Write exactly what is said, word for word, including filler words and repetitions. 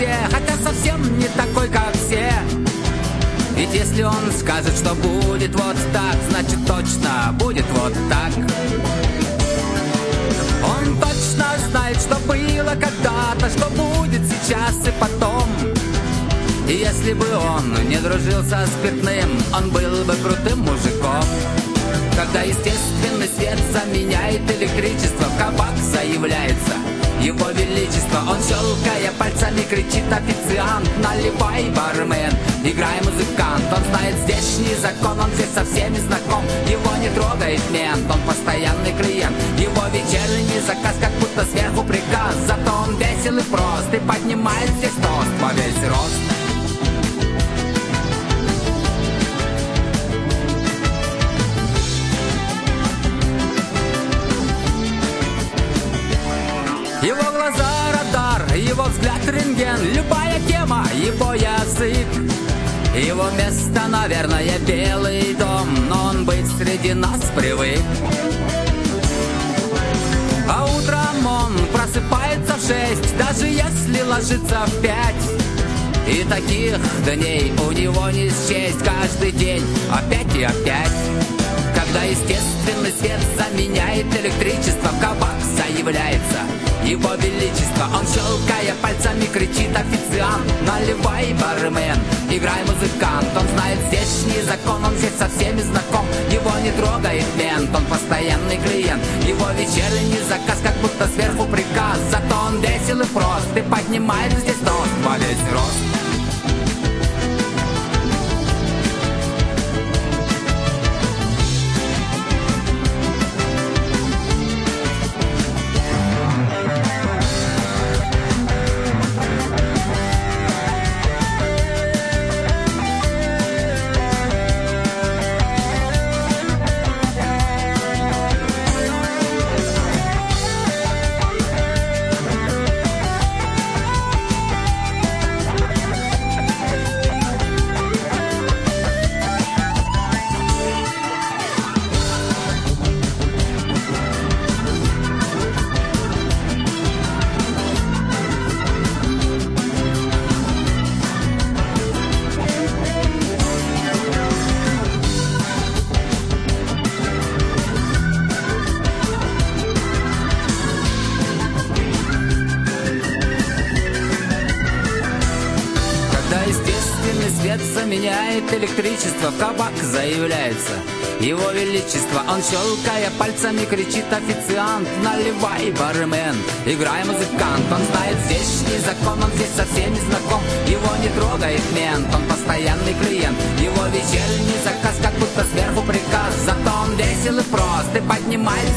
все, хотя совсем не такой, как все. Ведь если он скажет, что будет вот так, значит точно будет вот так. Он точно знает, что было когда-то, что будет сейчас и потом. И если бы он не дружил со спиртным, он был бы крутым мужиком. Когда естественный свет заменяет электричество, в кабак заявляется Его Величество. Он, щелкая пальцами, кричит: официант, наливай, бармен, играй, музыкант. Он знает здешний закон, он здесь со всеми знаком. Его не трогает мент, он постоянный клиент. Его вечерний заказ, как будто сверху приказ. Зато он весел и прост, и поднимает здесь тост во весь рост. Его глаза радар, его взгляд рентген, любая тема, его язык. Его место, наверное, Белый дом, но он быть среди нас привык. А утром он просыпается в шесть, даже если ложится в пять. И таких дней у него не счесть, каждый день опять и опять. Когда естественный свет заменяет электричество, в кабак заявляется Его Величество. Он, щелкая пальцами, кричит: официант, наливай, бармен, играй, музыкант. Он знает здешний закон, он здесь со всеми знаком. Его не трогает мент, он постоянный клиент. Его вечерний заказ, как будто сверху приказ. Зато он весел и прост, и поднимает здесь тост во весь рост. Меняет электричество, в кабак заявляется Его Величество. Он, щелкая пальцами, кричит: официант, наливай, бармен, играй, музыкант. Он знает здешний закон, он здесь со всеми знаком. Его не трогает мент, он постоянный клиент. Его вечерний заказ, как будто сверху приказ. Зато он весел и прост, и поднимает